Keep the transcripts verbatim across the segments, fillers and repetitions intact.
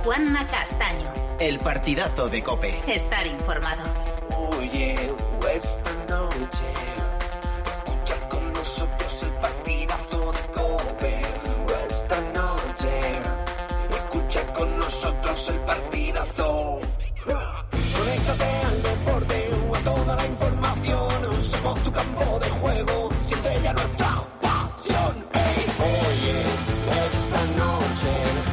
Juanma Castaño. El partidazo de COPE. Estar informado. Oye, esta noche escucha con nosotros el partidazo de COPE. Esta noche escucha con nosotros el partidazo. Conéctate al deporte o a toda la información. Somos tu campo de juego, siempre ya nuestra pasión. Hey, oye, esta noche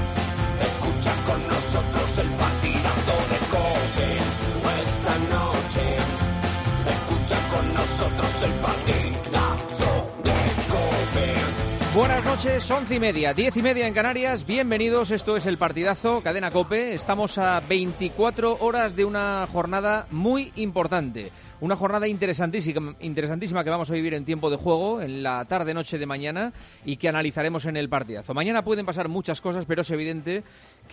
escucha con nosotros el partidazo de COPE. Esta noche escucha con nosotros el partidazo de COPE. Buenas noches, once y media, diez y media en Canarias. Bienvenidos, esto es el partidazo, Cadena COPE. Estamos a veinticuatro horas de una jornada muy importante. Una jornada interesantísima, interesantísima que vamos a vivir en tiempo de juego, en la tarde-noche de mañana, y que analizaremos en el partidazo. Mañana pueden pasar muchas cosas, pero es evidente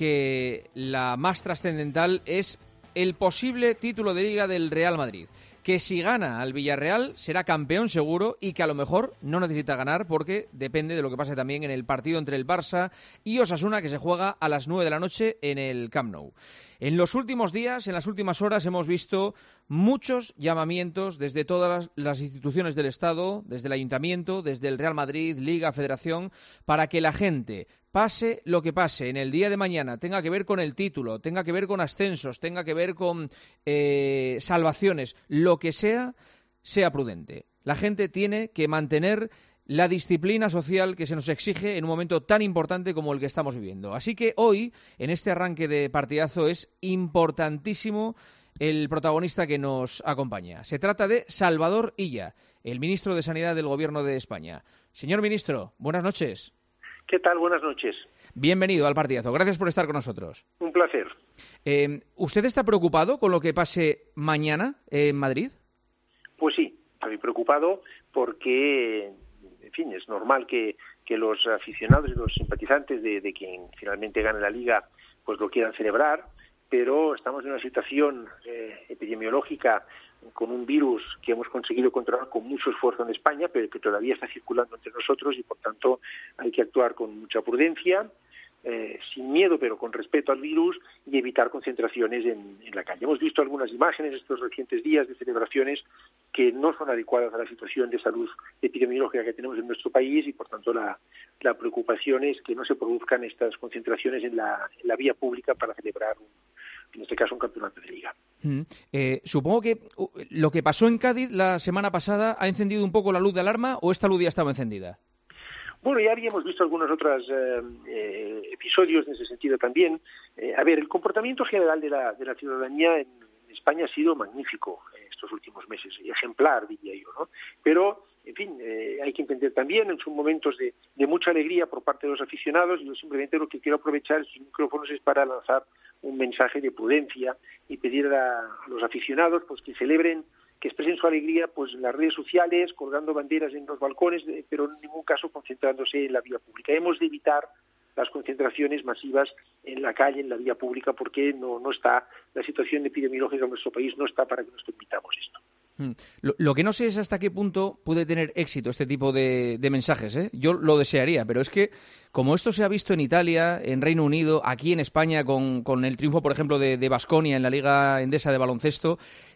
que la más trascendental es el posible título de Liga del Real Madrid, que si gana al Villarreal será campeón seguro y que a lo mejor no necesita ganar porque depende de lo que pase también en el partido entre el Barça y Osasuna, que se juega a las nueve de la noche en el Camp Nou. En los últimos días, en las últimas horas, hemos visto muchos llamamientos desde todas las instituciones del Estado, desde el Ayuntamiento, desde el Real Madrid, Liga, Federación, para que la gente, pase lo que pase en el día de mañana, tenga que ver con el título, tenga que ver con ascensos, tenga que ver con eh, salvaciones, lo que sea, sea prudente. La gente tiene que mantener la disciplina social que se nos exige en un momento tan importante como el que estamos viviendo. Así que hoy, en este arranque de partidazo, es importantísimo el protagonista que nos acompaña. Se trata de Salvador Illa, el ministro de Sanidad del Gobierno de España. Señor ministro, buenas noches. ¿Qué tal? Buenas noches. Bienvenido al partidazo. Gracias por estar con nosotros. Un placer. Eh, ¿Usted está preocupado con lo que pase mañana en Madrid? Pues sí, estoy preocupado porque, en fin, es normal que, que los aficionados y los simpatizantes de, de quien finalmente gane la Liga pues lo quieran celebrar, pero estamos en una situación eh, epidemiológica con un virus que hemos conseguido controlar con mucho esfuerzo en España, pero que todavía está circulando entre nosotros y, por tanto, hay que actuar con mucha prudencia, eh, sin miedo, pero con respeto al virus, y evitar concentraciones en, en la calle. Hemos visto algunas imágenes estos recientes días de celebraciones que no son adecuadas a la situación de salud epidemiológica que tenemos en nuestro país y, por tanto, la, la preocupación es que no se produzcan estas concentraciones en la, en la vía pública para celebrar un en este caso un campeonato de Liga. Mm. Eh, supongo que uh, lo que pasó en Cádiz la semana pasada ha encendido un poco la luz de alarma, ¿o esta luz ya estaba encendida? Bueno, ya habíamos visto algunos otros eh, eh, episodios en ese sentido también. Eh, a ver, el comportamiento general de la, de la ciudadanía en España ha sido magnífico eh, estos últimos meses, y ejemplar, diría yo, ¿no? Pero, en fin, eh, hay que entender también, son momentos de, de mucha alegría por parte de los aficionados, y yo simplemente lo que quiero aprovechar estos micrófonos es para lanzar un mensaje de prudencia y pedir a, a los aficionados pues que celebren, que expresen su alegría pues en las redes sociales, colgando banderas en los balcones, pero en ningún caso concentrándose en la vía pública. Hemos de evitar las concentraciones masivas en la calle, en la vía pública, porque no, no está, la situación epidemiológica en nuestro país no está para que nos permitamos esto. Lo, lo que no sé es hasta qué punto puede tener éxito este tipo de, de mensajes, ¿eh? Yo lo desearía, pero es que como esto se ha visto en Italia, en Reino Unido, aquí en España con, con el triunfo, por ejemplo, de Baskonia en la Liga Endesa de baloncesto,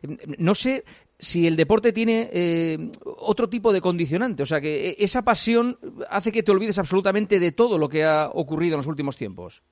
no sé si el deporte tiene eh, otro tipo de condicionante, o sea que esa pasión hace que te olvides absolutamente de todo lo que ha ocurrido en los últimos tiempos.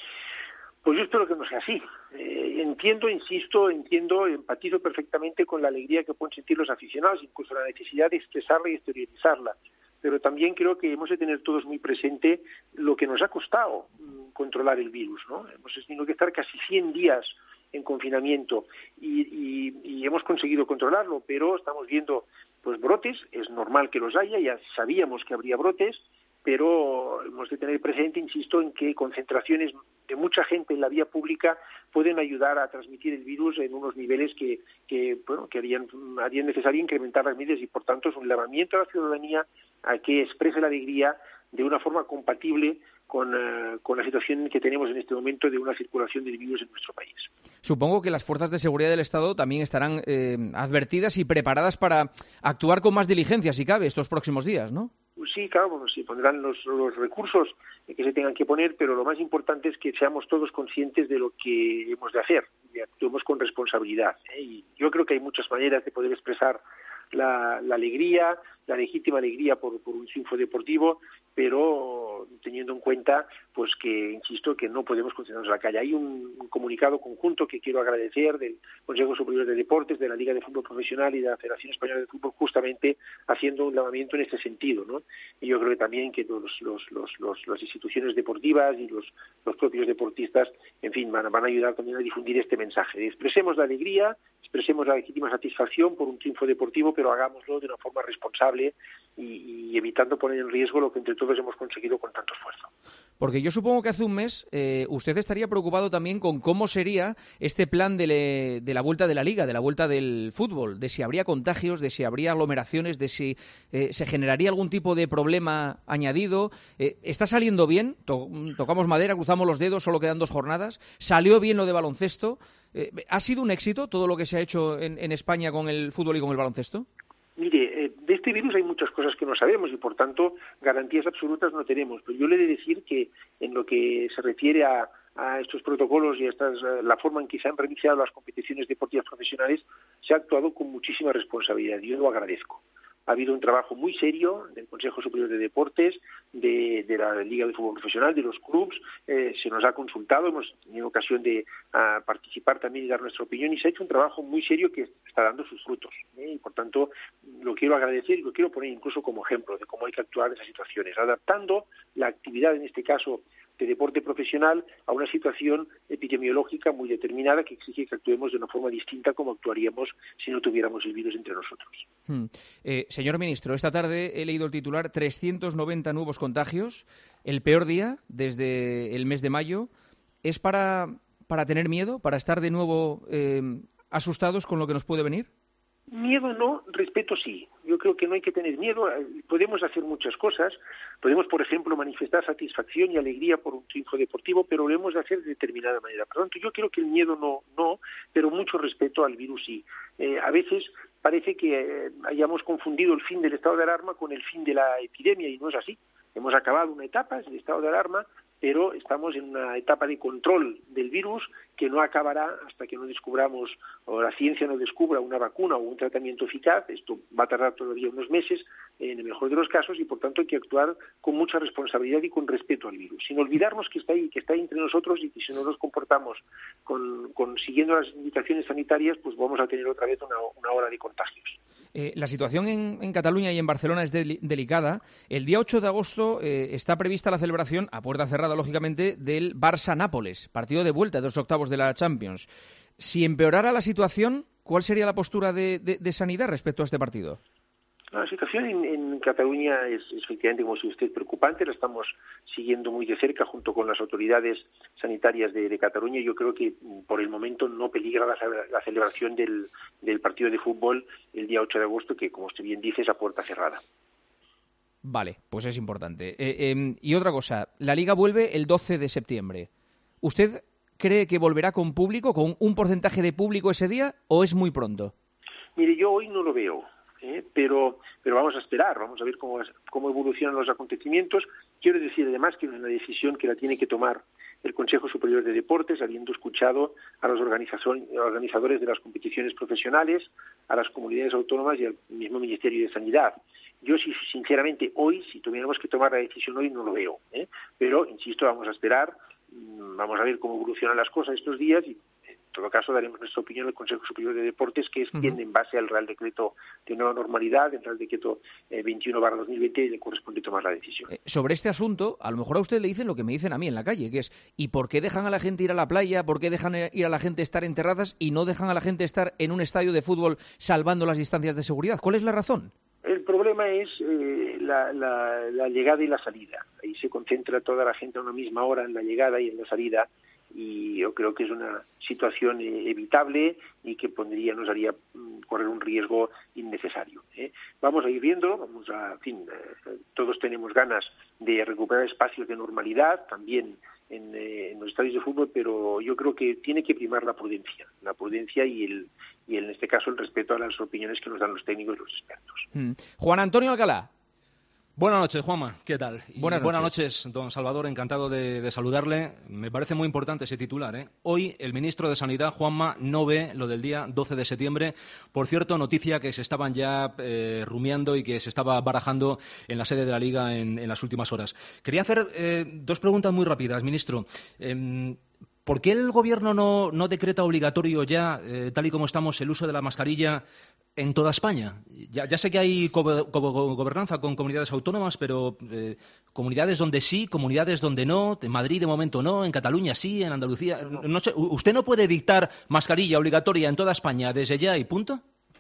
Pues yo espero que no sea así. Eh, entiendo, insisto, entiendo, empatizo perfectamente con la alegría que pueden sentir los aficionados, incluso la necesidad de expresarla y exteriorizarla. Pero también creo que hemos de tener todos muy presente lo que nos ha costado mm, controlar el virus, ¿no? Hemos tenido que estar casi cien días en confinamiento y, y, y hemos conseguido controlarlo, pero estamos viendo pues brotes, es normal que los haya, ya sabíamos que habría brotes, pero hemos de tener presente, insisto, en que concentraciones de mucha gente en la vía pública pueden ayudar a transmitir el virus en unos niveles que, que bueno, que harían, harían necesario incrementar las medidas, y por tanto es un llamamiento a la ciudadanía a que exprese la alegría de una forma compatible con, uh, con la situación que tenemos en este momento de una circulación del virus en nuestro país. Supongo que las fuerzas de seguridad del Estado también estarán eh, advertidas y preparadas para actuar con más diligencia, si cabe, estos próximos días, ¿no? sí, claro, bueno, se pondrán los, los recursos que se tengan que poner, pero lo más importante es que seamos todos conscientes de lo que hemos de hacer y actuemos con responsabilidad, ¿eh? Y yo creo que hay muchas maneras de poder expresar la, la alegría, la legítima alegría por, por un triunfo deportivo, pero teniendo en cuenta, pues que, insisto, que no podemos concentrarnos en la calle. Hay un, un comunicado conjunto que quiero agradecer del Consejo Superior de Deportes, de la Liga de Fútbol Profesional y de la Federación Española de Fútbol, justamente haciendo un llamamiento en este sentido, ¿no? Y yo creo que también que los, los, los, los, las instituciones deportivas y los, los propios deportistas, en fin, van, van a ayudar también a difundir este mensaje. Expresemos la alegría, expresemos la legítima satisfacción por un triunfo deportivo, pero hagámoslo de una forma responsable y, y evitando poner en riesgo lo que entre todos hemos conseguido con tanto esfuerzo. Porque yo supongo que hace un mes eh, usted estaría preocupado también con cómo sería este plan de, le, de la vuelta de la Liga, de la vuelta del fútbol, de si habría contagios, de si habría aglomeraciones, de si eh, se generaría algún tipo de problema añadido. Eh, ¿Está saliendo bien? To- tocamos madera, cruzamos los dedos, solo quedan dos jornadas. ¿Salió bien lo de baloncesto? Eh, ¿Ha sido un éxito todo lo que se ha hecho en, en España con el fútbol y con el baloncesto? Mire, eh, de este virus hay muchas cosas que no sabemos y, por tanto, garantías absolutas no tenemos. Pero yo le he de decir que, en lo que se refiere a, a estos protocolos y a estas, a la forma en que se han reiniciado las competiciones deportivas profesionales, se ha actuado con muchísima responsabilidad. Yo lo agradezco. Ha habido un trabajo muy serio del Consejo Superior de Deportes, de, de la Liga de Fútbol Profesional, de los clubes. Eh, se nos ha consultado, hemos tenido ocasión de a, participar también y dar nuestra opinión, y se ha hecho un trabajo muy serio que está dando sus frutos, ¿eh? Y por tanto lo quiero agradecer y lo quiero poner incluso como ejemplo de cómo hay que actuar en esas situaciones, adaptando la actividad, en este caso de deporte profesional, a una situación epidemiológica muy determinada que exige que actuemos de una forma distinta como actuaríamos si no tuviéramos el virus entre nosotros. Hmm. Eh, señor ministro, esta tarde he leído el titular: trescientos noventa nuevos contagios, el peor día desde el mes de mayo. ¿Es para, para tener miedo, para estar de nuevo eh, asustados con lo que nos puede venir? Miedo no, respeto sí. Yo creo que no hay que tener miedo. Podemos hacer muchas cosas. Podemos, por ejemplo, manifestar satisfacción y alegría por un triunfo deportivo, pero lo hemos de hacer de determinada manera. Por lo tanto, yo creo que el miedo no, no, pero mucho respeto al virus sí. Eh, a veces parece que eh, hayamos confundido el fin del estado de alarma con el fin de la epidemia, y no es así. Hemos acabado una etapa, es el estado de alarma, pero estamos en una etapa de control del virus que no acabará hasta que no descubramos, o la ciencia no descubra una vacuna o un tratamiento eficaz. Esto va a tardar todavía unos meses, en el mejor de los casos, y por tanto hay que actuar con mucha responsabilidad y con respeto al virus, sin olvidarnos que está ahí, que está ahí entre nosotros, y que si no nos comportamos con, con siguiendo las indicaciones sanitarias, pues vamos a tener otra vez una, una ola de contagios. Eh, la situación en, en Cataluña y en Barcelona es del, delicada. El día ocho de agosto eh, está prevista la celebración, a puerta cerrada, lógicamente, del Barça-Nápoles, partido de vuelta de los octavos de la Champions. Si empeorara la situación, ¿cuál sería la postura de, de, de Sanidad respecto a este partido? La situación en, en Cataluña es, es efectivamente, como si usted, preocupante. La estamos siguiendo muy de cerca junto con las autoridades sanitarias de, de Cataluña. Yo creo que por el momento no peligra la, la celebración del, del partido de fútbol el día ocho de agosto, que, como usted bien dice, es a puerta cerrada. Vale, pues es importante. Eh, eh, y otra cosa, la Liga vuelve el doce de septiembre. ¿Usted cree que volverá con público, con un porcentaje de público ese día, o es muy pronto? Mire, yo hoy no lo veo. ¿Eh? Pero, pero vamos a esperar, vamos a ver cómo, cómo evolucionan los acontecimientos. Quiero decir, además, que es una decisión que la tiene que tomar el Consejo Superior de Deportes, habiendo escuchado a los organizadores de las competiciones profesionales, a las comunidades autónomas y al mismo Ministerio de Sanidad. Yo, sí, sinceramente, hoy, si tuviéramos que tomar la decisión hoy, no lo veo, ¿eh? Pero, insisto, vamos a esperar, vamos a ver cómo evolucionan las cosas estos días, y en todo caso daremos nuestra opinión al Consejo Superior de Deportes, que es uh-huh. quien, en base al Real Decreto de Nueva Normalidad, el Real Decreto eh, veintiuno barra dos mil veinte, le corresponde tomar la decisión. Eh, sobre este asunto, a lo mejor a usted le dicen lo que me dicen a mí en la calle, que es: ¿y por qué dejan a la gente ir a la playa? ¿Por qué dejan ir a la gente estar en terrazas y no dejan a la gente estar en un estadio de fútbol salvando las distancias de seguridad? ¿Cuál es la razón? El problema es eh, la, la, la llegada y la salida. Ahí se concentra toda la gente a una misma hora en la llegada y en la salida, y yo creo que es una situación eh, evitable y que pondría, nos haría mm, correr un riesgo innecesario, ¿eh? Vamos a ir viéndolo, vamos a, en fin, eh, todos tenemos ganas de recuperar espacios de normalidad, también en, eh, en los estadios de fútbol, pero yo creo que tiene que primar la prudencia, la prudencia y el y en este caso el respeto a las opiniones que nos dan los técnicos y los expertos. Mm. Juan Antonio Alcalá. Buenas noches, Juanma. ¿Qué tal? Y buenas, buenas noches. noches, don Salvador. Encantado de, de saludarle. Me parece muy importante ese titular, ¿eh? Hoy el ministro de Sanidad, Juanma, no ve lo del día doce de septiembre. Por cierto, noticia que se estaban ya eh, rumiando y que se estaba barajando en la sede de la Liga en, en las últimas horas. Quería hacer eh, dos preguntas muy rápidas, ministro. Eh, ¿Por qué el Gobierno no, no decreta obligatorio ya, eh, tal y como estamos, el uso de la mascarilla en toda España? Ya, ya sé que hay co co gobernanza con comunidades autónomas, pero eh, comunidades donde sí, comunidades donde no, en Madrid de momento no, en Cataluña sí, en Andalucía. No, no sé, ¿usted no puede dictar mascarilla obligatoria en toda España desde ya y punto?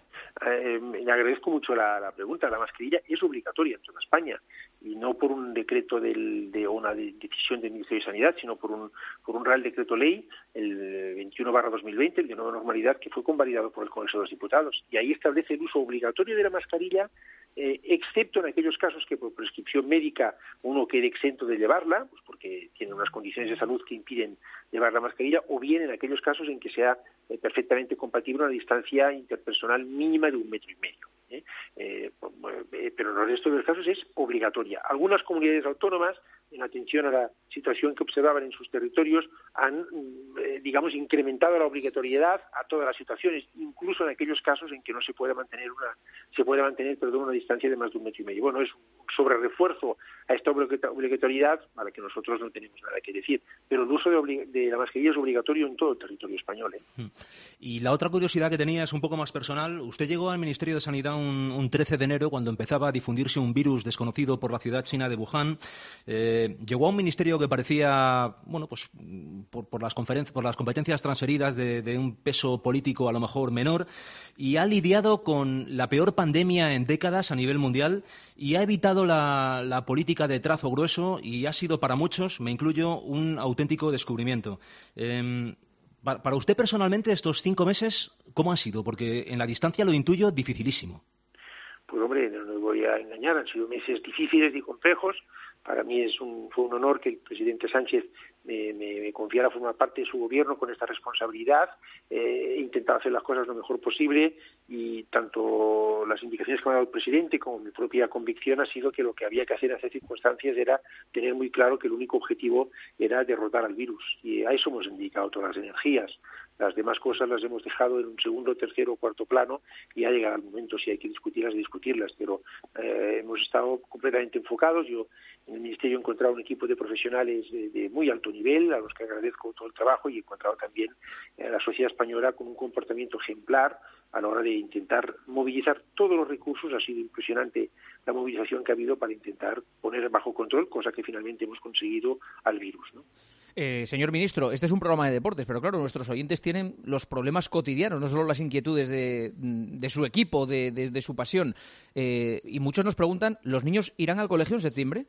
Eh, le agradezco mucho la, la pregunta. La mascarilla es obligatoria en toda España y no por un decreto del, de una decisión del Ministerio de Sanidad, sino por un, por un Real Decreto Ley, el veintiuno barra dos mil veinte, el de nueva normalidad, que fue convalidado por el Congreso de los Diputados. Y ahí establece el uso obligatorio de la mascarilla, eh, excepto en aquellos casos que por prescripción médica uno quede exento de llevarla, pues porque tiene unas condiciones de salud que impiden llevar la mascarilla, o bien en aquellos casos en que sea eh, perfectamente compatible una distancia interpersonal mínima de un metro y medio. ¿eh? Eh, eh, pero en el resto de los casos es obligatoria. Algunas comunidades autónomas, en atención a la situación que observaban en sus territorios, han, eh, digamos, incrementado la obligatoriedad a todas las situaciones, incluso en aquellos casos en que no se puede mantener una, se puede mantener, perdón, una distancia de más de un metro y medio. Bueno, es un sobre refuerzo a esta obligatoriedad a la que nosotros no tenemos nada que decir, pero el uso de, de la mascarilla es obligatorio en todo el territorio español. ¿eh? Y la otra curiosidad que tenía es un poco más personal. Usted llegó al Ministerio de Sanidad un, un trece de enero, cuando empezaba a difundirse un virus desconocido por la ciudad china de Wuhan. Eh, llegó a un ministerio que parecía, bueno, pues por, por, las, por las competencias transferidas de, de un peso político a lo mejor menor, y ha lidiado con la peor pandemia en décadas a nivel mundial y ha evitado la, la política de trazo grueso, y ha sido para muchos, me incluyo, un auténtico descubrimiento. Eh, para, para usted personalmente estos cinco meses, ¿cómo han sido? Porque en la distancia lo intuyo dificilísimo. Pues hombre, no nos voy a engañar, han sido meses difíciles y complejos. Para mí es un, fue un honor que el presidente Sánchez me, me, me confiara formar parte de su gobierno con esta responsabilidad. Eh, he intentado hacer las cosas lo mejor posible, y tanto las indicaciones que me ha dado el presidente como mi propia convicción ha sido que lo que había que hacer en estas circunstancias era tener muy claro que el único objetivo era derrotar al virus, y a eso hemos dedicado todas las energías. Las demás cosas las hemos dejado en un segundo, tercero o cuarto plano, y ya llegará el momento, si hay que discutirlas, discutirlas, pero eh, hemos estado completamente enfocados. Yo en el Ministerio he encontrado un equipo de profesionales de, de muy alto nivel, a los que agradezco todo el trabajo, y he encontrado también a la sociedad española con un comportamiento ejemplar a la hora de intentar movilizar todos los recursos. Ha sido impresionante la movilización que ha habido para intentar poner bajo control, cosa que finalmente hemos conseguido, al virus, ¿no? Eh, señor ministro, este es un programa de deportes, pero claro, nuestros oyentes tienen los problemas cotidianos, no solo las inquietudes de, de su equipo, de, de, de su pasión. Eh, y muchos nos preguntan, ¿los niños irán al colegio en septiembre?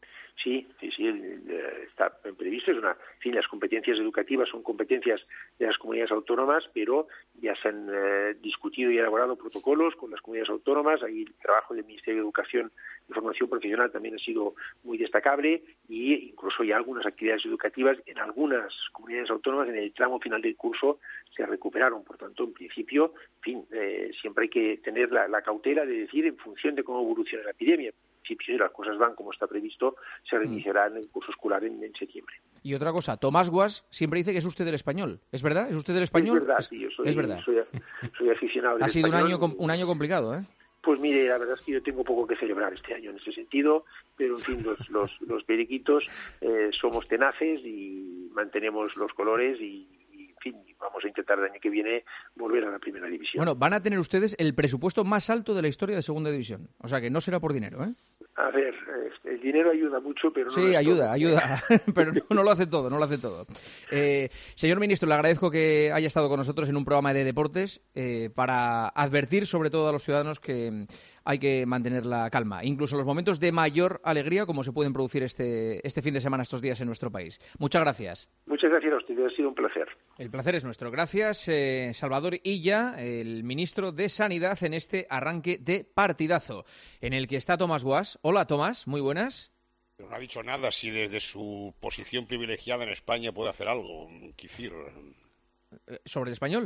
Sí, sí, sí, está previsto. Es una, en fin, las competencias educativas son competencias de las comunidades autónomas, pero ya se han eh, discutido y elaborado protocolos con las comunidades autónomas. Ahí el trabajo del Ministerio de Educación y Formación Profesional también ha sido muy destacable, y incluso ya algunas actividades educativas en algunas comunidades autónomas en el tramo final del curso se recuperaron. Por tanto, en principio, en fin, eh, siempre hay que tener la, la cautela de decir en función de cómo evoluciona la epidemia. Si las cosas van como está previsto, se reiniciará en el curso escolar en, en septiembre. Y otra cosa, Tomás Guas siempre dice que es usted del Español. ¿Es verdad? ¿Es usted del Español? Es verdad, sí, yo soy, es verdad. soy, soy aficionado del Ha sido Español. un año, un año complicado, ¿eh? Pues mire, la verdad es que yo tengo poco que celebrar este año en ese sentido, pero en fin, los, los, los periquitos eh, somos tenaces y mantenemos los colores, y, y en fin, vamos a intentar el año que viene volver a la primera división. Bueno, van a tener ustedes el presupuesto más alto de la historia de segunda división, o sea que no será por dinero, ¿eh? A ver, el dinero ayuda mucho, pero no... Sí, es ayuda, todo. ayuda, pero no, no lo hace todo, no lo hace todo. Eh, señor ministro, le agradezco que haya estado con nosotros en un programa de deportes eh, para advertir sobre todo a los ciudadanos que hay que mantener la calma, incluso en los momentos de mayor alegría como se pueden producir este, este fin de semana, estos días en nuestro país. Muchas gracias. Muchas gracias a usted, ha sido un placer. El placer es nuestro. Gracias, eh, Salvador Illa, el ministro de Sanidad, en este arranque de partidazo, en el que está Tomás Guas. Hola, Tomás, muy buenas. No ha dicho nada si desde su posición privilegiada en España puede hacer algo, Quicir. ¿Sobre el Español?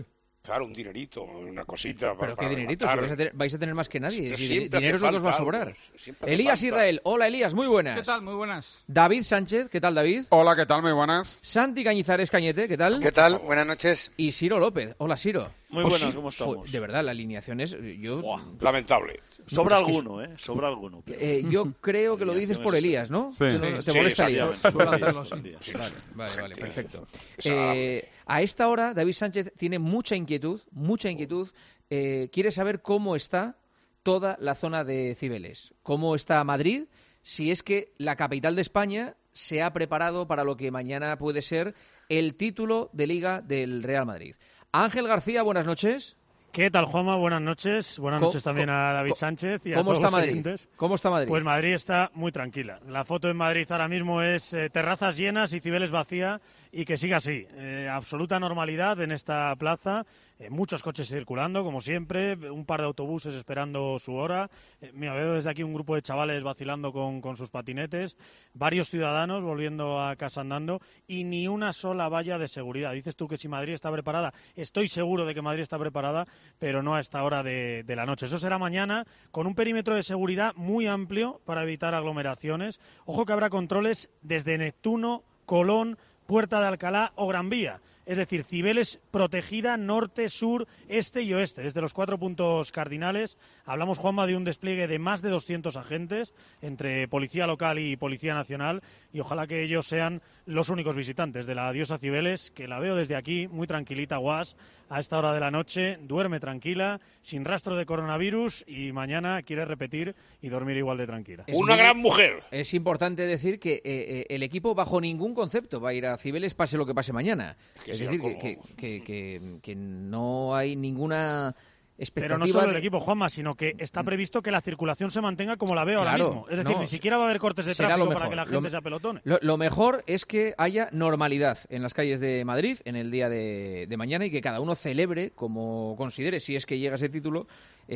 Claro, un dinerito, una cosita. ¿Pero para, qué dinerito? para Si vais, a tener, vais a tener más que nadie. Es que Si siempre dinero es hace lo que os va a falta sobrar. algo, siempre hace Elías falta. Israel. Hola, Elías. Muy buenas. ¿Qué tal? Muy buenas. David Sánchez. ¿Qué tal, David? Hola, ¿qué tal? Muy buenas. Santi Cañizares Cañete. ¿Qué tal? ¿Qué tal? Buenas noches. Y Ciro López. Hola, Ciro. Muy Pues buenas, sí, ¿cómo jo, estamos? De verdad, la alineación es... Yo, Lamentable. Sobra Es que alguno, ¿eh? Sobra alguno. eh, yo creo que lo dices por Elías, ¿no? Sí. ¿Te, no- te Sí, molesta sí, Elías? sí, Suele hacerlo, sí. Sí. Vale, vale, vale, perfecto. Desagradable. Eh, a esta hora, David Sánchez tiene mucha inquietud, mucha inquietud. Eh, quiere saber cómo está toda la zona de Cibeles, cómo está Madrid, si es que la capital de España se ha preparado para lo que mañana puede ser el título de Liga del Real Madrid. Ángel García, buenas noches. ¿Qué tal, Juanma? Buenas noches. Buenas Co- noches también co- a David co- Sánchez y a ¿Cómo todos está los Madrid? oyentes. ¿Cómo está Madrid? Pues Madrid está muy tranquila. La foto en Madrid ahora mismo es eh, terrazas llenas y Cibeles vacía y que siga así. Eh, absoluta normalidad en esta plaza. Eh, muchos coches circulando, como siempre. Un par de autobuses esperando su hora. Eh, mira, veo desde aquí un grupo de chavales vacilando con, con sus patinetes. Varios ciudadanos volviendo a casa andando y ni una sola valla de seguridad. Dices tú que si Madrid está preparada. Estoy seguro de que Madrid está preparada, pero no a esta hora de, de la noche. Eso será mañana con un perímetro de seguridad muy amplio para evitar aglomeraciones. Ojo que habrá controles desde Neptuno, Colón, Puerta de Alcalá o Gran Vía. Es decir, Cibeles protegida norte, sur, este y oeste. Desde los cuatro puntos cardinales hablamos, Juanma, de un despliegue de más de doscientos agentes entre Policía Local y Policía Nacional y ojalá que ellos sean los únicos visitantes de la diosa Cibeles, que la veo desde aquí muy tranquilita, Guas, a esta hora de la noche, duerme tranquila, sin rastro de coronavirus y mañana quiere repetir y dormir igual de tranquila. Es Una muy- gran mujer. Es importante decir que eh, eh, el equipo bajo ningún concepto va a ir a Cibeles pase lo que pase mañana. Que Es sí, decir, ¿cómo? que, que, que, que no hay ninguna expectativa. Pero no solo el de- equipo, Juanma, sino que está previsto que la circulación se mantenga como la veo ahora Claro, mismo. Es decir, no, ni siquiera va a haber cortes de será tráfico lo para mejor. que la Lo gente me- se apelotone. Lo, lo mejor es que haya normalidad en las calles de Madrid en el día de, de mañana y que cada uno celebre como considere, si es que llega ese título,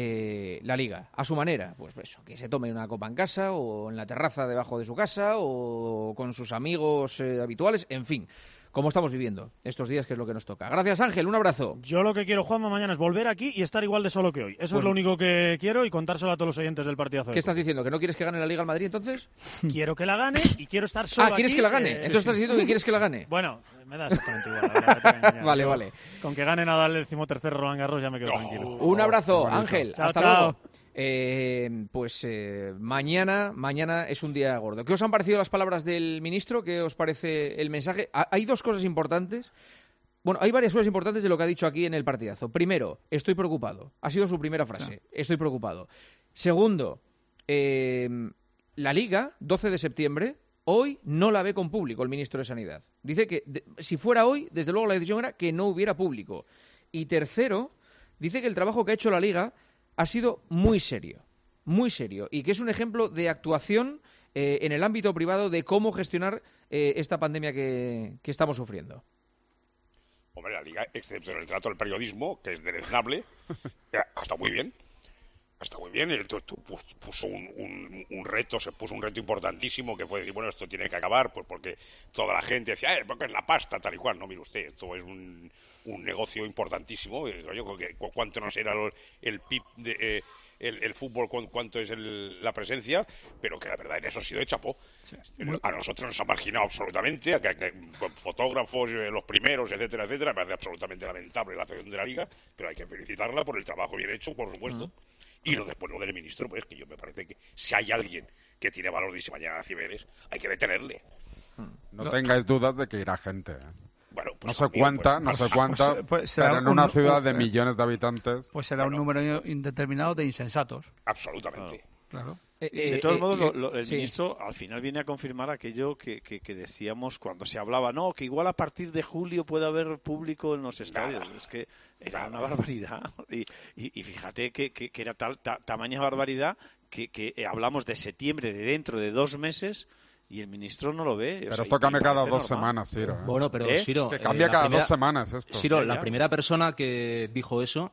eh, la Liga. A su manera, pues eso, que se tome una copa en casa o en la terraza debajo de su casa o con sus amigos eh, habituales, en fin. Como estamos viviendo estos días, que es lo que nos toca. Gracias, Ángel. Un abrazo. Yo lo que quiero, Juanma, mañana es volver aquí y estar igual de solo que hoy. Eso Bueno. es lo único que quiero y contárselo a todos los oyentes del partidazo. de ¿Qué estás Cope. diciendo? ¿Que no quieres que gane la Liga al Madrid entonces? Quiero que la gane y quiero estar solo Ah, ¿quieres aquí, que la gane? eh, Entonces estás diciendo que quieres que la gane. Bueno, me da exactamente igual. la verdad, no te voy a engañar. Vale, Yo, vale. Con que gane Nadal el decimotercer Roland Garros ya me quedo tranquilo. Un abrazo, bonito. Ángel. Chao, Hasta chao. luego. Eh, pues eh, mañana, mañana es un día gordo. ¿Qué os han parecido las palabras del ministro? ¿Qué os parece el mensaje? Ha- Hay dos cosas importantes. Bueno, hay varias cosas importantes de lo que ha dicho aquí en el partidazo. Primero, estoy preocupado. Ha sido su primera frase. Estoy preocupado. Segundo, eh, la Liga, doce de septiembre, hoy no la ve con público el ministro de Sanidad. Dice que de- si fuera hoy, desde luego la decisión era que no hubiera público. Y tercero, dice que el trabajo que ha hecho la Liga ha sido muy serio, muy serio, y que es un ejemplo de actuación eh, en el ámbito privado de cómo gestionar eh, esta pandemia que, que estamos sufriendo. Hombre, la Liga, excepto en el trato al periodismo, que es dereznable, está muy bien. Está muy bien. El- tú- tú pus- puso un, un- un reto, se puso un reto importantísimo, que fue decir, bueno, esto tiene que acabar, pues porque toda la gente decía, eh, porque es la pasta, tal y cual. No, mire usted, esto es un, un negocio importantísimo. Eh, Yo creo que cu- cuánto nos era el, el P I B de... eh, el, el fútbol, cu- cuánto es el- la presencia, pero que la verdad en eso ha sido de chapó. A nosotros nos ha marginado absolutamente, a que, que- con fotógrafos, eh, los primeros, etcétera, etcétera. Me parece absolutamente lamentable la acción de la Liga, pero hay que felicitarla por el trabajo bien hecho, por supuesto. Y lo después lo del ministro, pues que yo me parece que si hay alguien que tiene valor de irse mañana a Cibeles, hay que detenerle. No tengáis dudas de que irá gente. ¿eh? Bueno, pues No sé también, cuánta, pues, no sé pues, cuánta, pues, pues será pero en un- una ciudad un- de millones de habitantes. Pues será un número indeterminado de insensatos. absolutamente. Claro. De todos modos, lo- lo- el sí. ministro al final viene a confirmar aquello que, que- que decíamos cuando se hablaba, no, que igual a partir de julio puede haber público en los estadios. Nada. Es que era una barbaridad. Y, y- y fíjate que, que- que era tal ta- tamaña barbaridad que, que eh, hablamos de septiembre, de dentro de dos meses, y el ministro no lo ve. O Pero sea, esto y- y cambia cada parece dos normal. semanas, Ciro. ¿eh? Bueno, pero ¿Eh? Ciro... Que eh, cambia la cada primera- dos semanas esto. Ciro, Ya, la ya. primera persona que dijo eso,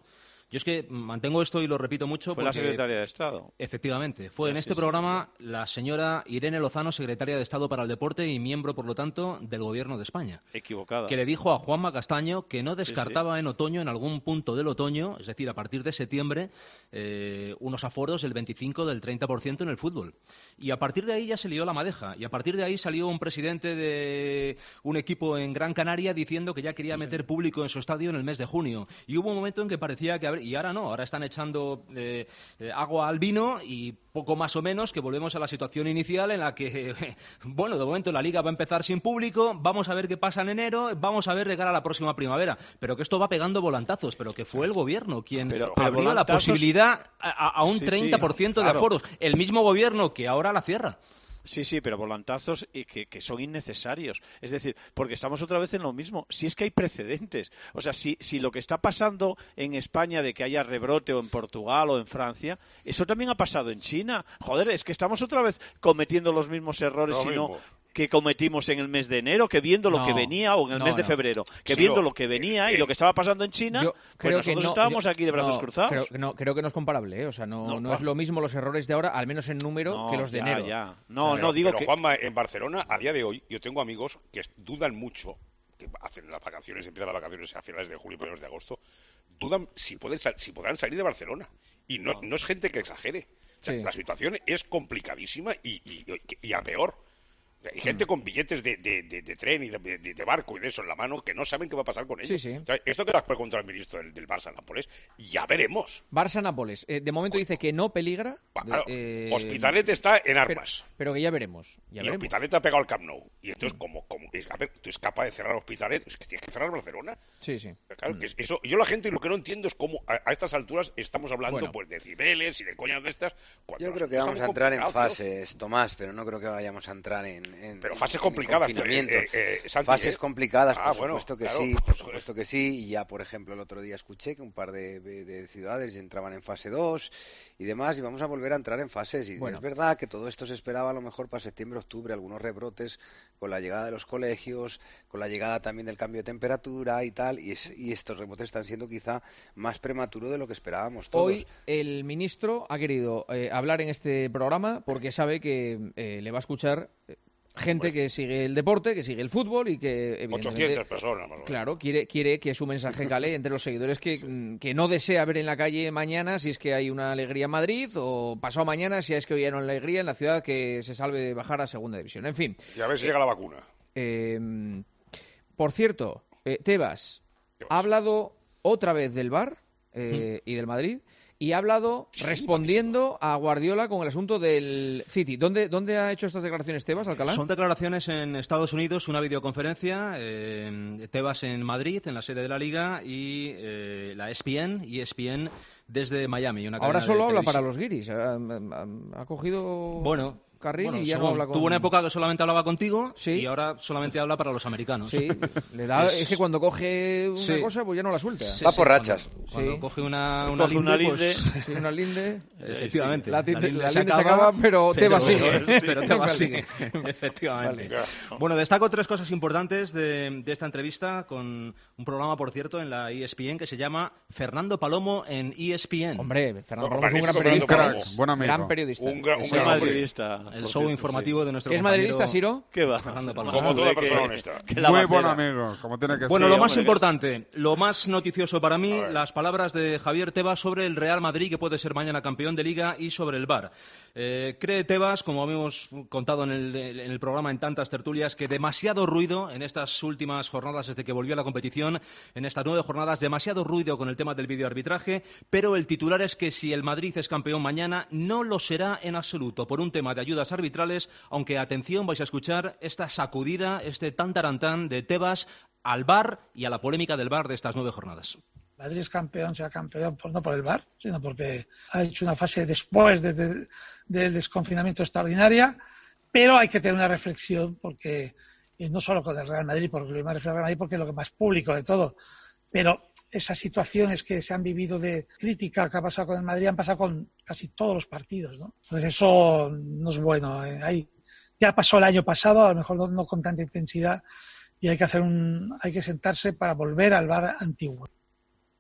Yo es que mantengo esto y lo repito mucho. Fue porque, la secretaria de Estado. Efectivamente. Fue Sí, en sí, este sí, programa la señora Irene Lozano, secretaria de Estado para el Deporte y miembro, por lo tanto, del Gobierno de España. Equivocada. Que le dijo a Juanma Castaño que no descartaba Sí, sí. en otoño, en algún punto del otoño, es decir, a partir de septiembre, eh, unos aforos del veinticinco, del treinta por ciento en el fútbol. Y a partir de ahí ya se lió la madeja. Y a partir de ahí salió un presidente de un equipo en Gran Canaria diciendo que ya quería meter público en su estadio en el mes de junio. Y hubo un momento en que parecía que... Y ahora no, ahora están echando eh, eh, agua al vino y poco más o menos que volvemos a la situación inicial en la que, bueno, de momento la Liga va a empezar sin público, vamos a ver qué pasa en enero, vamos a ver de cara a la próxima primavera. Pero que esto va pegando volantazos, pero que fue el Gobierno quien Pero- pero abrió la volantazos- posibilidad a, a un Sí, sí, treinta por ciento de claro. aforos. El mismo Gobierno que ahora la cierra. Sí, sí, pero volantazos y que, que son innecesarios. Es decir, porque estamos otra vez en lo mismo. Si es que hay precedentes. O sea, si, si lo que está pasando en España de que haya rebrote o en Portugal o en Francia, eso también ha pasado en China. Joder, es que estamos otra vez cometiendo los mismos errores, Lo si no mismo. que cometimos en el mes de enero, que viendo lo No, que venía, o en el no, mes de no. febrero, que Sí, viendo no. lo que venía y Eh, lo que estaba pasando en China, Yo pues creo que nosotros no, estábamos yo- aquí de brazos no, cruzados. Creo, que no, creo que no es comparable, ¿eh? O sea, no, No, no pa- es lo mismo los errores de ahora, al menos en número, No, que los de ya, enero. ya. No, Pero- no, digo pero, que... Juanma, en Barcelona, a día de hoy, yo tengo amigos que dudan mucho, que hacen las vacaciones, empiezan las vacaciones a finales de julio y primeros de agosto, dudan si, pueden, sal- si podrán salir de Barcelona. Y no, no es gente que exagere. O sea, Sí. la situación es complicadísima y, y, y- y a peor. O sea, hay gente con billetes de, de, de- de tren y de, de- de barco y de eso en la mano que no saben qué va a pasar con ellos. Sí, sí. O sea, esto que le has preguntado al ministro del, del Barça Nápoles, ya veremos. Barça-Nápoles, eh, de momento dice que no peligra. Claro, eh, Hospitalet está en pero, armas. pero que ya veremos. Ya y veremos. Hospitalet ha pegado el Camp Nou. Y entonces, como, como es, a ver, tú es capaz de cerrar Hospitalet, es que tienes que cerrar Barcelona. Sí, sí. Claro, que es- eso, yo la gente lo que no entiendo es cómo a, a estas alturas estamos hablando Bueno. pues de cibeles y de coñas de estas. cuando Yo las creo que cosas vamos a son entrar en complicadas, fases, Tomás, pero no creo que vayamos a entrar en, en Pero fases en complicadas, confinamiento. eh, eh, Santi, fases ¿eh? complicadas, Ah, por bueno, supuesto que claro, sí, pues, por supuesto que sí. Y ya, por ejemplo, el otro día escuché que un par de, de- de ciudades ya entraban en fase dos y demás, y vamos a volver a entrar en fases. Y Bueno. es verdad que todo esto se esperaba a lo mejor para septiembre, octubre, algunos rebrotes con la llegada de los colegios, con la llegada también del cambio de temperatura y tal, y, es- y estos rebrotes están siendo quizá más prematuros de lo que esperábamos todos. Hoy el ministro ha querido eh, hablar en este programa porque sabe que eh, le va a escuchar eh, gente que sigue el deporte, que sigue el fútbol y que evidentemente, ochocientas personas, más o menos. claro, quiere, quiere que su mensaje cale entre los seguidores que, mm, que no desea ver en la calle mañana si es que hay una alegría en Madrid o pasado mañana si es que hoy hay una alegría en la ciudad que se salve de bajar a segunda división. En fin. Y a ver si llega la vacuna. Eh, por cierto, eh, Tebas ha hablado otra vez del V A R eh, y del Madrid y ha hablado respondiendo a Guardiola con el asunto del City. ¿Dónde, dónde ha hecho estas declaraciones Tebas, Alcalá? Son declaraciones en Estados Unidos, una videoconferencia, eh, Tebas en Madrid, en la sede de la Liga, y eh, la E S P N, E S P N desde Miami. Una Ahora cadena solo de habla televisión. para los guiris. Ha, ha- ha cogido Bueno, carril bueno, y ya según. no habla con... Tuvo una época que solamente hablaba contigo Sí. y ahora solamente habla para los americanos. Sí, le da, Es- es que cuando coge una Sí. cosa, pues ya no la suelta. Sí, Va sí, por cuando- rachas. Cuando, Sí. coge una, una Coge linde, una pues, linde. Sí, una linde. efectivamente. La, tinte- linde la se linde se acaba, pero Tebas sigue. Pero Tebas sigue, efectivamente. Vale. Bueno, destaco tres cosas importantes de, de esta entrevista con un programa, por cierto, en la E S P N que se llama Fernando Palomo en E S P N. Hombre, Fernando No, Palomo es un gran magnífico periodista. Fernando ¿eh? Palomo. Buen amigo. Gran periodista. Un gran, un Soy gran hombre. madridista. El por show cierto, informativo de nuestro ¿Es compañero madridista, Siro? sí. ¿Qué va? Fernando Palomo. Más Como toda hombre persona que- honesta. que la Muy buen bandera. amigo, como tiene que Bueno, ser. lo más hombre. importante, lo más noticioso para mí, A ver. las palabras de Javier Tebas sobre el Real Madrid, que puede ser mañana campeón de Liga, y sobre el V A R. Eh, cree Tebas, como habíamos contado en el, en el programa en tantas tertulias, que demasiado ruido en estas últimas jornadas desde que volvió a la competición, en estas nueve jornadas, demasiado ruido con el tema del videoarbitraje, pero el titular es que si el Madrid es campeón mañana, no lo será en absoluto, por un tema de ayudas arbitrales, aunque, atención, vais a escuchar esta sacudida, este tantarantán de Tebas al V A R y a la polémica del V A R de estas nueve jornadas. Madrid es campeón, será campeón por, no por el V A R, sino porque ha hecho una fase después de, de- del desconfinamiento extraordinaria, pero hay que tener una reflexión porque eh, no solo con el Real Madrid, porque me refiero al Real Madrid porque es lo que más público de todo, pero esas situaciones que se han vivido de crítica que ha pasado con el Madrid han pasado con casi todos los partidos, ¿no? Entonces eso no es bueno. eh. Hay, ya pasó el año pasado, a lo mejor no, no con tanta intensidad, y hay que hacer un, hay que sentarse para volver al V A R antiguo.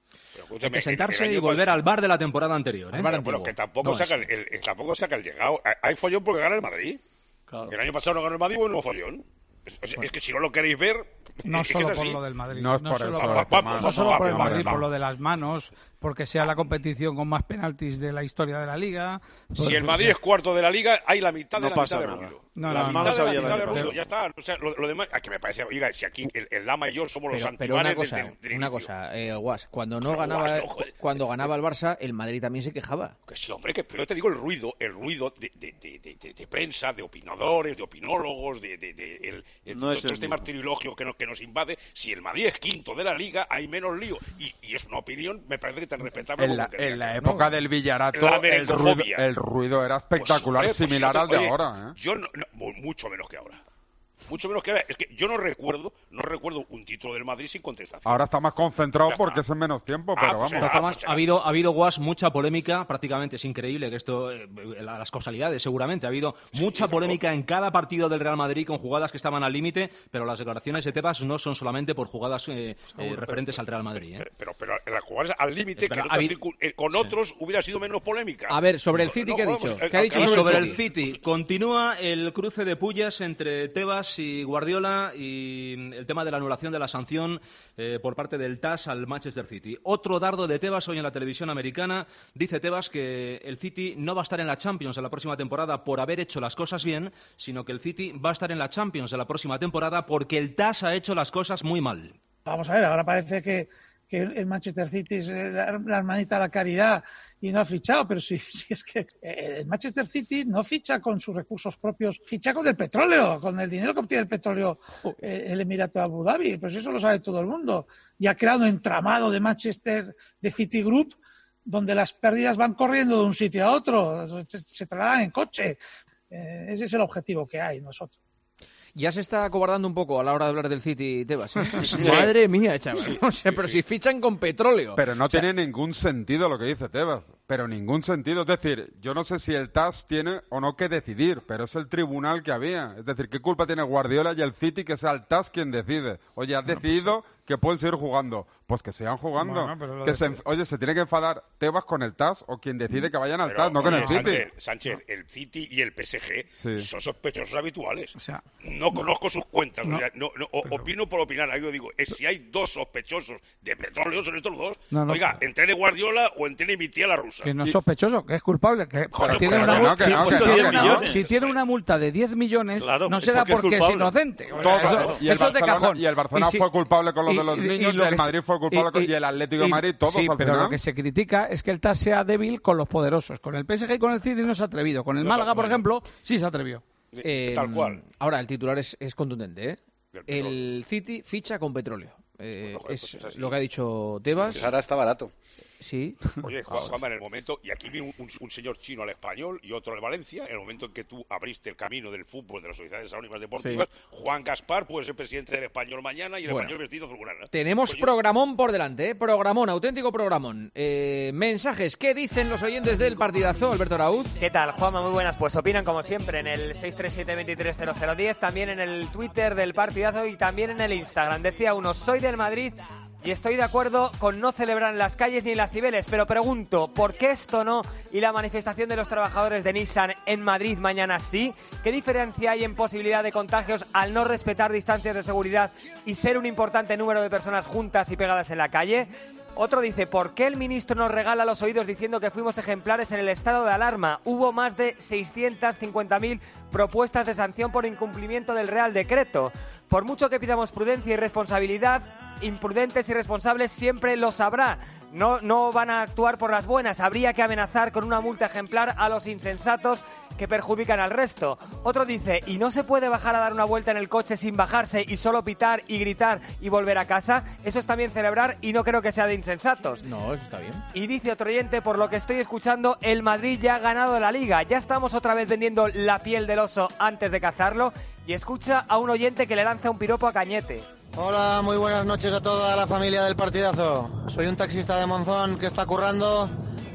Hay que sentarse y volver al bar de la temporada anterior, ¿eh? Bueno, bueno, que tampoco saca el, el, tampoco saca el llegado. Hay follón porque gana el Madrid. Claro. El año pasado no ganó el Madrid, bueno, no follón. Es, es, es que si no lo queréis ver... No es solo que es por así. lo del Madrid. No es no por solo, eso. por, Vamos, no vamos, solo vamos, por el vamos, Madrid, vamos. por lo de las manos, porque sea la competición con más penaltis de la historia de la Liga. Si el Madrid es cuarto de la Liga, hay la mitad de no la mitad de nada. ruido. No, la no, mitad no, de la no, mitad de no, ruido. no. Ya está. O sea, lo, lo demás... A que me parece... Oiga, si aquí el, el Lama y yo somos los Pero, pero antimanes una cosa, del, del, del una inicio. cosa eh, Guas, cuando no Pero, ganaba Guas, no, joder. cuando ganaba el Barça, el Madrid también se quejaba. Que sí, hombre, que pero yo te digo el ruido, el ruido de, de, de, de, de, de prensa, de opinadores, de opinólogos, de, de, de el, el, No todo, es todo el este mismo. martirilogio que, no, que nos invade. Si el Madrid es quinto de la Liga, hay menos lío. Y, y es una opinión, me parece que tan respetable En como la, que en la que- época no. del Villarato, La el ruido, merengofobia. el ruido era espectacular, Pues, hombre, similar pues, al de oye, ahora. ¿eh? Yo no, no, mu- mucho menos que ahora. Mucho menos que ahora. Es que yo no recuerdo, no recuerdo un título del Madrid sin contestación. Ahora está más concentrado Ya porque está. es en menos tiempo, Ah, pero pues vamos. De todas formas, ha habido, ha habido, Guas, mucha polémica, prácticamente es increíble que esto, eh, las causalidades seguramente, ha habido mucha polémica en cada partido del Real Madrid con jugadas que estaban al límite, pero las declaraciones de Tebas no son solamente por jugadas eh, eh, referentes al Real Madrid. ¿eh? Pero, pero, pero las jugadas al límite, Es que verdad, en ha otras habido- circun- eh, con otros hubiera sido menos polémica. A ver, sobre el City, No, ¿qué ha vamos, dicho? eh, ¿Qué ha dicho Y acabamos sobre de el decir. City, continúa el cruce de pullas entre Tebas y Guardiola y el tema de la anulación de la sanción eh, por parte del T A S al Manchester City. Otro dardo de Tebas hoy en la televisión americana. Dice Tebas que el City no va a estar en la Champions en la próxima temporada por haber hecho las cosas bien, sino que el City va a estar en la Champions en la próxima temporada porque el T A S ha hecho las cosas muy mal. Vamos a ver, ahora parece que, que el Manchester City es eh, la, la hermanita de la caridad y no ha fichado, pero sí, sí es que eh, el Manchester City no ficha con sus recursos propios, ficha con el petróleo, con el dinero que obtiene el petróleo eh, el Emirato de Abu Dhabi, pues eso lo sabe todo el mundo. Y ha creado un entramado de Manchester, de Citigroup, donde las pérdidas van corriendo de un sitio a otro, se, se trasladan en coche. Eh, ese es el objetivo que hay nosotros. Ya se está acobardando un poco a la hora de hablar del City, Tebas. ¿eh? Madre mía, chaval. Sí, O sea, pero si fichan con petróleo. Pero no tiene ningún sentido lo que dice Tebas. Pero ningún sentido. Es decir, yo no sé si el T A S tiene o no que decidir, pero es el tribunal que había. Es decir, ¿qué culpa tiene Guardiola y el City que sea el T A S quien decide? Oye, has decidido que pueden seguir jugando. Pues que sigan jugando. Bueno, pero lo que de- se enf- Oye, se tiene que enfadar Tebas con el T A S o quien decide que vayan al Pero, T A S, no con oye, el City. Sánchez, Sánchez, el City y el P S G Sí. son sospechosos habituales. O sea, No conozco sus cuentas, No, o sea, no, no, o- pero- opino por opinar. Ahí yo digo, es, si hay dos sospechosos de petróleo, son estos dos. No, no. Oiga, entrene Guardiola o entrene mi tía la rusa. que no es sospechoso, que es culpable, que Joder, tiene pero una que multa, no, que si, no, si que no, tiene que una- no. si tiene una multa de diez millones, Claro, no es será porque es porque es, culpable. inocente. Todo- eso y, el eso es de Barcelona, cajón. y el Barcelona si- fue culpable con lo de los y- y- niños, y lo y el que Madrid se- fue culpable con- y el Atlético de Madrid, todos sí, al pero final. lo que se critica es que el T A S sea débil con los poderosos. Con el P S G y con el City no se ha atrevido. Con el No se ha Málaga, por atrevido. ejemplo, sí se atrevió. Eh, Tal cual. Ahora, el titular es, es contundente, ¿eh? Del petróleo. El City ficha con petróleo. Eh, Pues, joder, es pues es así. lo que ha dicho Tebas. Pues ahora está barato. Sí. Oye, Juan, Juanma, en el momento, y aquí vi un, un- un señor chino al español y otro al Valencia, en el momento en que tú abriste el camino del fútbol de las sociedades anónimas deportivas, Juan Gaspar puede ser presidente del español mañana y el Bueno. español vestido azulgrana. Tenemos Oye, programón por delante, ¿eh? Programón, auténtico programón. Eh, mensajes, ¿qué dicen los oyentes del partidazo, Alberto Araúz? ¿Qué tal, Juanma? Muy buenas. Pues opinan como siempre en el seis tres siete, veintitrés cero cero diez, también en el Twitter del partidazo y también en el Instagram. Decía uno, soy del Madrid y estoy de acuerdo con no celebrar en las calles ni en las Cibeles, pero pregunto, ¿por qué esto no y la manifestación de los trabajadores de Nissan en Madrid mañana sí? ¿Qué diferencia hay en posibilidad de contagios al no respetar distancias de seguridad y ser un importante número de personas juntas y pegadas en la calle? Otro dice, ¿por qué el ministro nos regala los oídos diciendo que fuimos ejemplares en el estado de alarma? Hubo más de seiscientas cincuenta mil propuestas de sanción por incumplimiento del Real Decreto. Por mucho que pidamos prudencia y responsabilidad, imprudentes y responsables siempre lo sabrá. No, no van a actuar por las buenas. Habría que amenazar con una multa ejemplar a los insensatos que perjudican al resto. Otro dice, ¿y no se puede bajar a dar una vuelta en el coche sin bajarse y solo pitar y gritar y volver a casa? Eso es también celebrar y no creo que sea de insensatos. No, eso está bien. Y dice otro oyente, por lo que estoy escuchando, el Madrid ya ha ganado la Liga. Ya estamos otra vez vendiendo la piel del oso antes de cazarlo. Y escucha a un oyente que le lanza un piropo a Cañete. Hola, muy buenas noches a toda la familia del partidazo. Soy un taxista de Monzón que está currando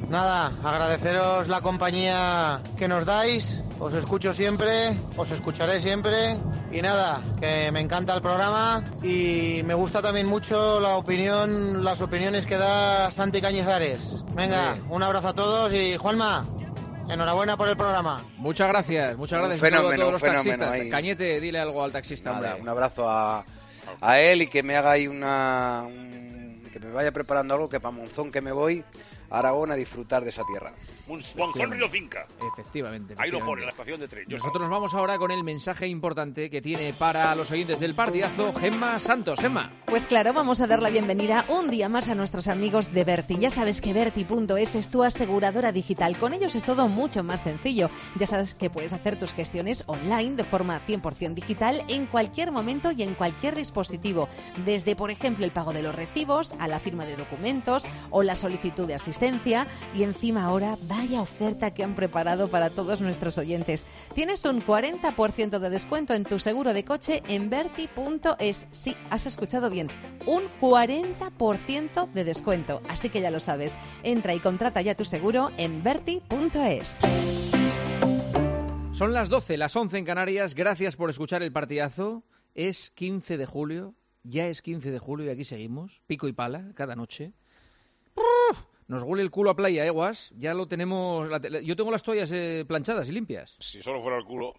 Nada, agradeceros la compañía que nos dais, os escucho siempre, os escucharé siempre y nada, que me encanta el programa y me gusta también mucho la opinión, las opiniones que da Santi Cañizares. Venga, un abrazo a todos y Juanma, enhorabuena por el programa. Muchas gracias, muchas gracias Un fenómeno, a todos los un fenómeno taxistas. ahí. Cañete, dile algo al taxista, Nada, hombre. un abrazo a, a él y que me haga ahí una... un- que me vaya preparando algo que para Monzón que me voy a Aragón a disfrutar de esa tierra. Monzón Río Finca. Efectivamente. Ahí lo efectivamente. pone, en la estación de tren. Yo Nosotros nos vamos ahora con el mensaje importante que tiene para los oyentes del partidazo Gemma Santos. Gemma. Pues claro, vamos a dar la bienvenida un día más a nuestros amigos de Berti. Ya sabes que Berti punto es es tu aseguradora digital. Con ellos es todo mucho más sencillo. Ya sabes que puedes hacer tus gestiones online de forma cien por ciento digital en cualquier momento y en cualquier dispositivo. Desde, por ejemplo, el pago de los recibos, a la firma de documentos o la solicitud de asistencia. Y encima ahora, vaya oferta que han preparado para todos nuestros oyentes. Tienes un cuarenta por ciento de descuento en tu seguro de coche en Berti punto es. Sí, has escuchado bien. Un cuarenta por ciento de descuento. Así que ya lo sabes. Entra y contrata ya tu seguro en Berti punto es. Son las doce, las once en Canarias. Gracias por escuchar el partidazo. Es quince de julio. Ya es quince de julio y aquí seguimos. Pico y pala cada noche. ¡Uf! Nos huele el culo a playa, ¿eh, Guas? Ya lo tenemos... la te- yo tengo las toallas eh, planchadas y limpias. Si solo fuera el culo.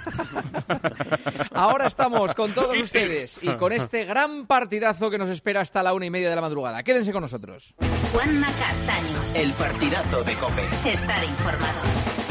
Ahora estamos con todos ustedes y con este gran partidazo que nos espera hasta la una y media de la madrugada. Quédense con nosotros. Juanma Castaño. El partidazo de COPE. Estar informado.